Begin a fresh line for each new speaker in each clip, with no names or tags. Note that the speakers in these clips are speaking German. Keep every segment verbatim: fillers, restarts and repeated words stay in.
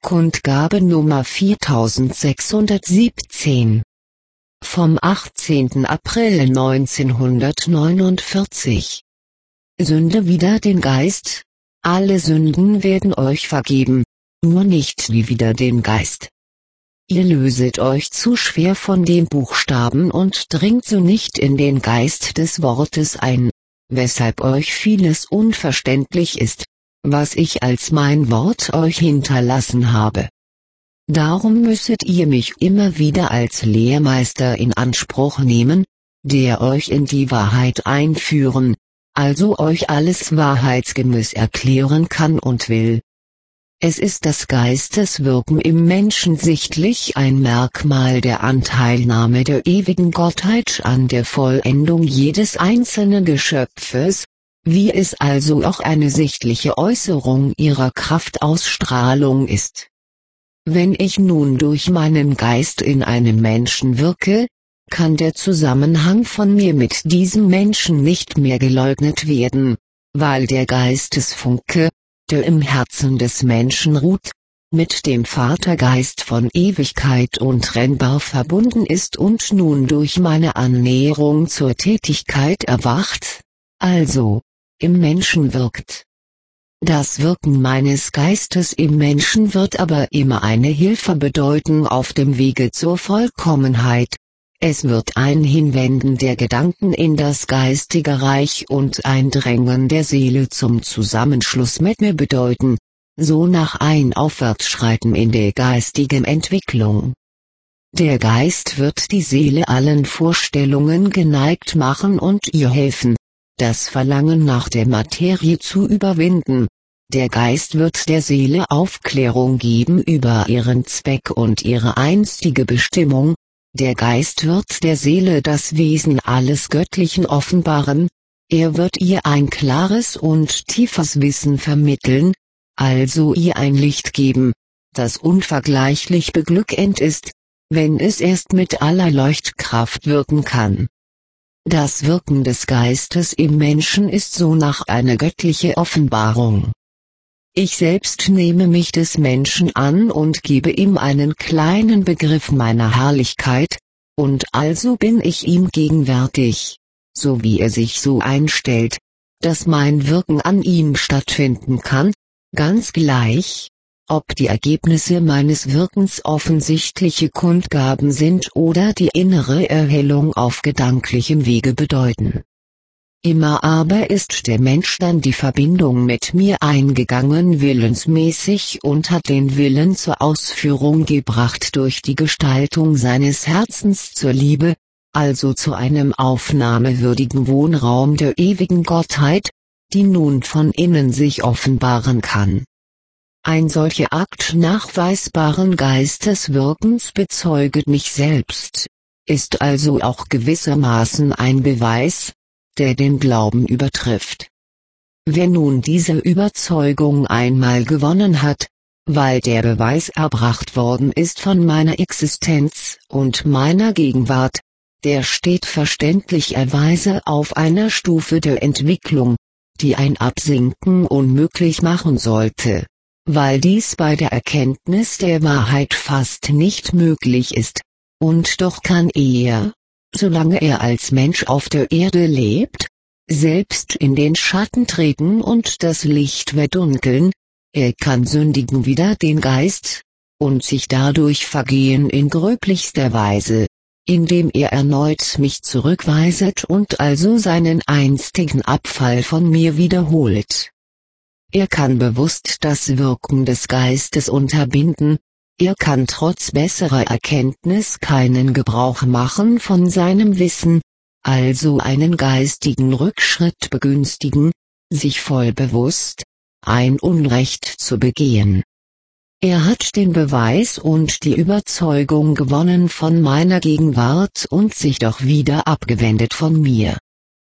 Kundgabe Nummer viertausendsechshundertsiebzehn. Vom achtzehnten April neunzehnhundertneunundvierzig. Sünde wider den Geist. Alle Sünden werden euch vergeben, nur nicht die wider den Geist. Ihr löset euch zu schwer von den Buchstaben und dringt so nicht in den Geist des Wortes ein, weshalb euch vieles unverständlich ist, was ich als mein Wort euch hinterlassen habe. Darum müsset ihr mich immer wieder als Lehrmeister in Anspruch nehmen, der euch in die Wahrheit einführen, also euch alles wahrheitsgemäß erklären kann und will. Es ist das Geisteswirken im Menschen sichtlich ein Merkmal der Anteilnahme der ewigen Gottheit an der Vollendung jedes einzelnen Geschöpfes, wie es also auch eine sichtliche Äußerung ihrer Kraftausstrahlung ist. Wenn ich nun durch meinen Geist in einem Menschen wirke, kann der Zusammenhang von mir mit diesem Menschen nicht mehr geleugnet werden, weil der Geistesfunke, der im Herzen des Menschen ruht, mit dem Vatergeist von Ewigkeit untrennbar verbunden ist und nun durch meine Annäherung zur Tätigkeit erwacht, also im Menschen wirkt. Das Wirken meines Geistes im Menschen wird aber immer eine Hilfe bedeuten auf dem Wege zur Vollkommenheit. Es wird ein Hinwenden der Gedanken in das geistige Reich und ein Drängen der Seele zum Zusammenschluss mit mir bedeuten, so nach ein Aufwärtsschreiten in der geistigen Entwicklung. Der Geist wird die Seele allen Vorstellungen geneigt machen und ihr helfen, das Verlangen nach der Materie zu überwinden. Der Geist wird der Seele Aufklärung geben über ihren Zweck und ihre einstige Bestimmung. Der Geist wird der Seele das Wesen alles Göttlichen offenbaren, er wird ihr ein klares und tiefes Wissen vermitteln, also ihr ein Licht geben, das unvergleichlich beglückend ist, wenn es erst mit aller Leuchtkraft wirken kann. Das Wirken des Geistes im Menschen ist so nach eine göttliche Offenbarung. Ich selbst nehme mich des Menschen an und gebe ihm einen kleinen Begriff meiner Herrlichkeit, und also bin ich ihm gegenwärtig, so wie er sich so einstellt, dass mein Wirken an ihm stattfinden kann, ganz gleich, ob die Ergebnisse meines Wirkens offensichtliche Kundgaben sind oder die innere Erhellung auf gedanklichem Wege bedeuten. Immer aber ist der Mensch dann die Verbindung mit mir eingegangen willensmäßig und hat den Willen zur Ausführung gebracht durch die Gestaltung seines Herzens zur Liebe, also zu einem aufnahmewürdigen Wohnraum der ewigen Gottheit, die nun von innen sich offenbaren kann. Ein solcher Akt nachweisbaren Geisteswirkens bezeuget mich selbst, ist also auch gewissermaßen ein Beweis, der den Glauben übertrifft. Wer nun diese Überzeugung einmal gewonnen hat, weil der Beweis erbracht worden ist von meiner Existenz und meiner Gegenwart, der steht verständlicherweise auf einer Stufe der Entwicklung, die ein Absinken unmöglich machen sollte, weil dies bei der Erkenntnis der Wahrheit fast nicht möglich ist, und doch kann er, solange er als Mensch auf der Erde lebt, selbst in den Schatten treten und das Licht verdunkeln, er kann sündigen wider den Geist, und sich dadurch vergehen in gröblichster Weise, indem er erneut mich zurückweiset und also seinen einstigen Abfall von mir wiederholt. Er kann bewusst das Wirken des Geistes unterbinden, er kann trotz besserer Erkenntnis keinen Gebrauch machen von seinem Wissen, also einen geistigen Rückschritt begünstigen, sich voll bewusst, ein Unrecht zu begehen. Er hat den Beweis und die Überzeugung gewonnen von meiner Gegenwart und sich doch wieder abgewendet von mir.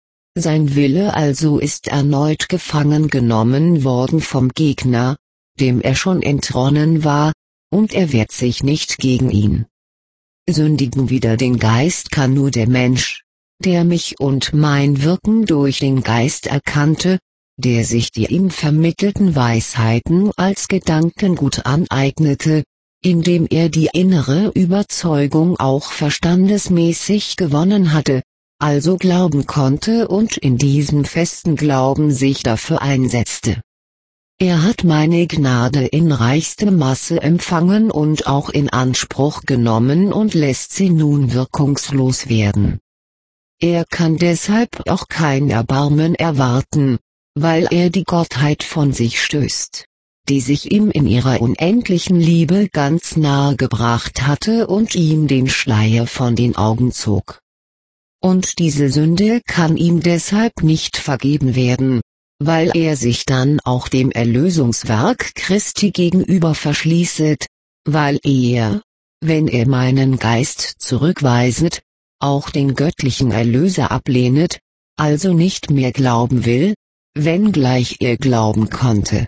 Sein Wille also ist erneut gefangen genommen worden vom Gegner, dem er schon entronnen war, und er wehrt sich nicht gegen ihn. Sündigen wider den Geist kann nur der Mensch, der mich und mein Wirken durch den Geist erkannte, der sich die ihm vermittelten Weisheiten als Gedankengut aneignete, indem er die innere Überzeugung auch verstandesmäßig gewonnen hatte, also glauben konnte und in diesem festen Glauben sich dafür einsetzte. Er hat meine Gnade in reichstem Maße empfangen und auch in Anspruch genommen und lässt sie nun wirkungslos werden. Er kann deshalb auch kein Erbarmen erwarten, weil er die Gottheit von sich stößt, die sich ihm in ihrer unendlichen Liebe ganz nahe gebracht hatte und ihm den Schleier von den Augen zog. Und diese Sünde kann ihm deshalb nicht vergeben werden, weil er sich dann auch dem Erlösungswerk Christi gegenüber verschließet, weil er, wenn er meinen Geist zurückweiset, auch den göttlichen Erlöser ablehnet, also nicht mehr glauben will, wenngleich er glauben konnte.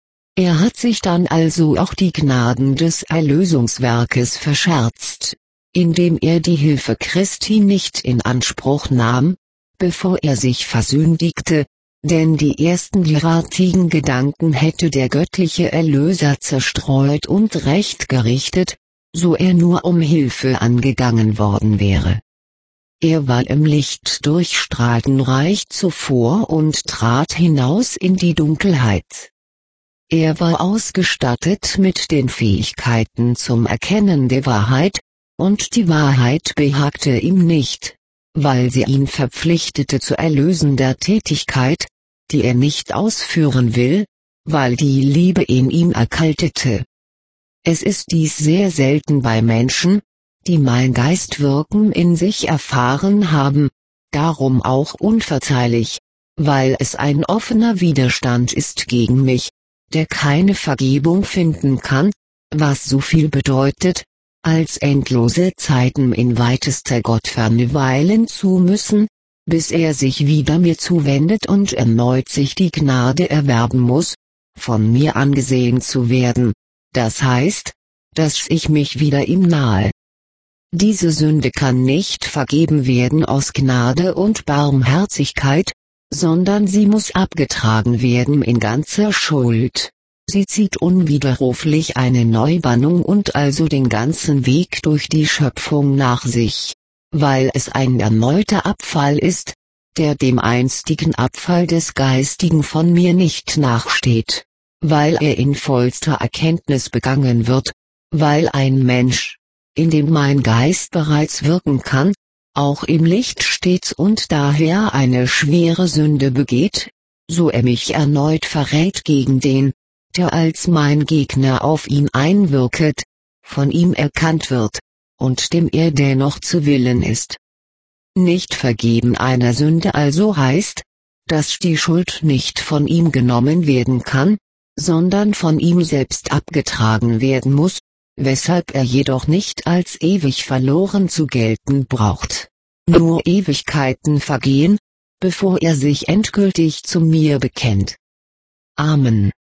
Er hat sich dann also auch die Gnaden des Erlösungswerkes verscherzt, indem er die Hilfe Christi nicht in Anspruch nahm, bevor er sich versündigte, denn die ersten derartigen Gedanken hätte der göttliche Erlöser zerstreut und recht gerichtet, so er nur um Hilfe angegangen worden wäre. Er war im Licht durchstrahlten Reich zuvor und trat hinaus in die Dunkelheit. Er war ausgestattet mit den Fähigkeiten zum Erkennen der Wahrheit, und die Wahrheit behagte ihm nicht, weil sie ihn verpflichtete zu erlösender Tätigkeit, die er nicht ausführen will, weil die Liebe in ihm erkaltete. Es ist dies sehr selten bei Menschen, die mein Geistwirken in sich erfahren haben, darum auch unverzeihlich, weil es ein offener Widerstand ist gegen mich, der keine Vergebung finden kann, was so viel bedeutet, als endlose Zeiten in weitester Gottferne weilen zu müssen, bis er sich wieder mir zuwendet und erneut sich die Gnade erwerben muss, von mir angesehen zu werden, das heißt, dass ich mich wieder ihm nahe. Diese Sünde kann nicht vergeben werden aus Gnade und Barmherzigkeit, sondern sie muss abgetragen werden in ganzer Schuld. Sie zieht unwiderruflich eine Neubannung und also den ganzen Weg durch die Schöpfung nach sich, weil es ein erneuter Abfall ist, der dem einstigen Abfall des Geistigen von mir nicht nachsteht, weil er in vollster Erkenntnis begangen wird, weil ein Mensch, in dem mein Geist bereits wirken kann, auch im Licht steht und daher eine schwere Sünde begeht, so er mich erneut verrät gegen den, der als mein Gegner auf ihn einwirket, von ihm erkannt wird, und dem er dennoch zu willen ist. Nicht vergeben einer Sünde also heißt, dass die Schuld nicht von ihm genommen werden kann, sondern von ihm selbst abgetragen werden muss, weshalb er jedoch nicht als ewig verloren zu gelten braucht. Nur Ewigkeiten vergehen, bevor er sich endgültig zu mir bekennt. Amen.